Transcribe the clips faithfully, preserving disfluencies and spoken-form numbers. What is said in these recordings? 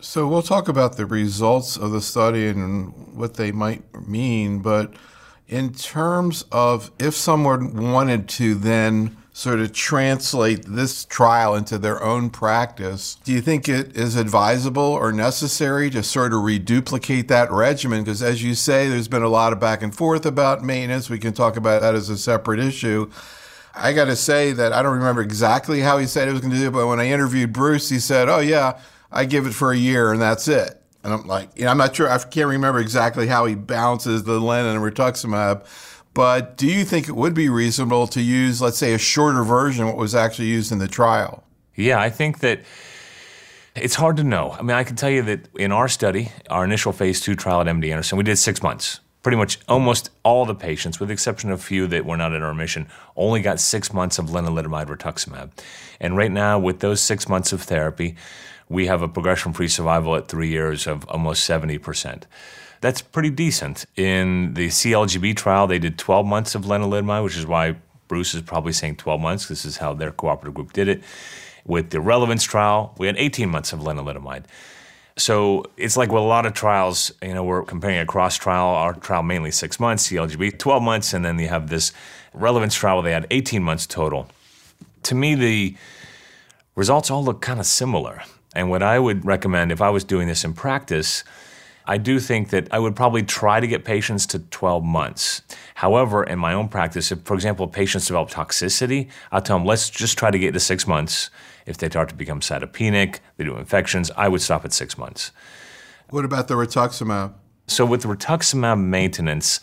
So we'll talk about the results of the study and what they might mean, but in terms of if someone wanted to then sort of translate this trial into their own practice, do you think it is advisable or necessary to sort of reduplicate that regimen? Because as you say, there's been a lot of back and forth about maintenance. We can talk about that as a separate issue. I got to say that I don't remember exactly how he said he was going to do it, but when I interviewed Bruce, he said, oh yeah, I give it for a year and that's it. And I'm like, you know, I'm not sure, I can't remember exactly how he balances the len and rituximab. But do you think it would be reasonable to use, let's say, a shorter version of what was actually used in the trial? Yeah, I think that it's hard to know. I mean, I can tell you that in our study, our initial phase two trial at M D Anderson, we did six months. Pretty much almost all the patients, with the exception of a few that were not in our remission, only got six months of lenalidomide rituximab. And right now, with those six months of therapy, we have a progression-free survival at three years of almost seventy percent. That's pretty decent. In the C L G B trial, they did twelve months of lenalidomide, which is why Bruce is probably saying twelve months. This is how their cooperative group did it. With the Relevance trial, we had eighteen months of lenalidomide. So it's like with a lot of trials, you know, we're comparing a cross trial, our trial mainly six months, C L G B twelve months, and then you have this Relevance trial where they had eighteen months total. To me, the results all look kind of similar. And what I would recommend if I was doing this in practice, I do think that I would probably try to get patients to twelve months. However, in my own practice, if, for example, patients develop toxicity, I'll tell them, let's just try to get to six months. If they start to become cytopenic, they do infections, I would stop at six months. What about the rituximab? So with rituximab maintenance,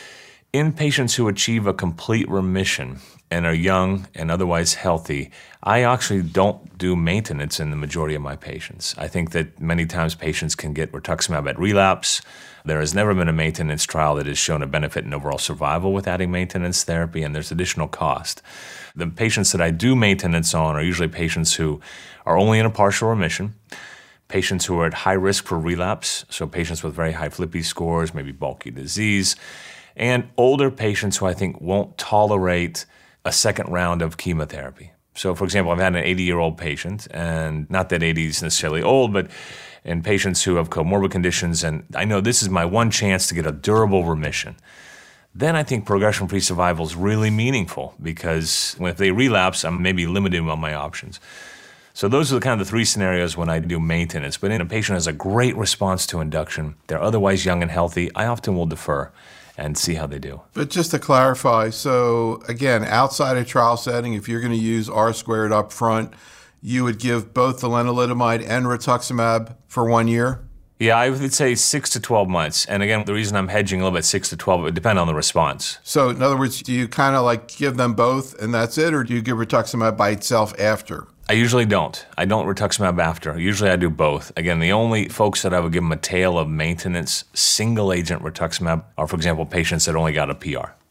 in patients who achieve a complete remission and are young and otherwise healthy, I actually don't do maintenance in the majority of my patients. I think that many times patients can get rituximab at relapse. There has never been a maintenance trial that has shown a benefit in overall survival with adding maintenance therapy, and there's additional cost. The patients that I do maintenance on are usually patients who are only in a partial remission, patients who are at high risk for relapse, so patients with very high FLIPI scores, maybe bulky disease, and older patients who I think won't tolerate a second round of chemotherapy. So, for example, I've had an eighty-year-old patient, and not that eighty is necessarily old, but in patients who have comorbid conditions, and I know this is my one chance to get a durable remission. Then I think progression-free survival is really meaningful because if they relapse, I'm maybe limited on my options. So those are the kind of the three scenarios when I do maintenance. But in a patient has a great response to induction, they're otherwise young and healthy, I often will defer and see how they do. But just to clarify, so again, outside a trial setting, if you're going to use R squared up front, you would give both the lenalidomide and rituximab for one year? Yeah, I would say six to twelve months. And again, the reason I'm hedging a little bit six to twelve, it would depend on the response. So in other words, do you kind of like give them both and that's it, or do you give rituximab by itself after? I usually don't. I don't rituximab after. Usually I do both. Again, the only folks that I would give them a tail of maintenance single agent rituximab are, for example, patients that only got a P R.